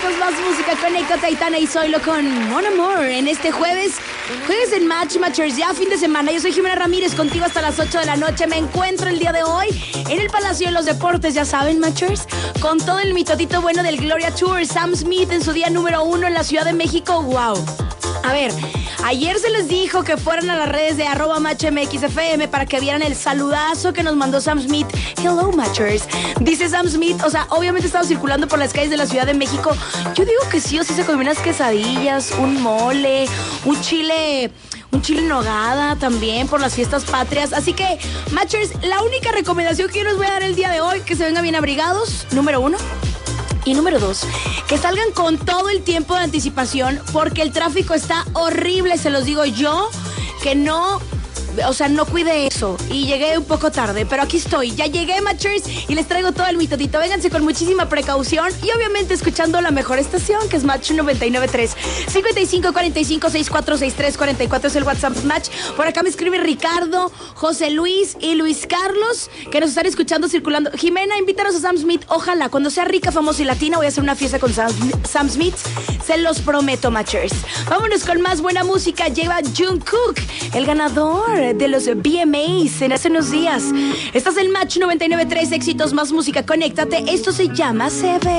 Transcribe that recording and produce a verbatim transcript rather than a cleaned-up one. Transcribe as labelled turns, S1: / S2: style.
S1: éxitos, más música. Conéctate, Aitana y Zoilo con Mon Amour en este jueves. Jueves en Match Matchers, ya fin de semana. Yo soy Jimena Ramírez, contigo hasta las ocho de la noche. Me encuentro el día de hoy en el Palacio de los Deportes, ya saben, Matchers, con todo el mitotito bueno del Gloria Tour. Sam Smith en su día número uno en la Ciudad de México. ¡Wow! A ver, ayer se les dijo que fueran a las redes de arroba matchmxfm para que vieran el saludazo que nos mandó Sam Smith. Hello, Matchers. Dice Sam Smith, o sea, obviamente estaba circulando por las calles de la Ciudad de México. Yo digo que sí o sí se comió unas quesadillas, un mole, un chile... Un chile en nogada también por las fiestas patrias. Así que, Matchers, la única recomendación que yo les voy a dar el día de hoy, que se vengan bien abrigados, número uno. Y número dos, que salgan con todo el tiempo de anticipación, porque el tráfico está horrible, se los digo yo, que no... O sea, no cuide eso. Y llegué un poco tarde, pero aquí estoy. Ya llegué, Matchers, y les traigo todo el mitotito. Vénganse con muchísima precaución y obviamente escuchando la mejor estación, que es Match noventa y nueve punto tres. cincuenta y cinco, cuarenta y cinco, sesenta y cuatro, sesenta y tres, cuarenta y cuatro es el WhatsApp Match. Por acá me escribe Ricardo, José Luis y Luis Carlos, que nos están escuchando circulando. Jimena, invítanos a Sam Smith. Ojalá, cuando sea rica, famosa y latina, voy a hacer una fiesta con Sam, Sam Smith. Se los prometo, Matchers. Vámonos con más buena música. Lleva Jungkook, el ganador de los B M As en hace unos días. Estás en Match noventa y nueve punto tres, éxitos, más música. Conéctate. Esto se llama C B.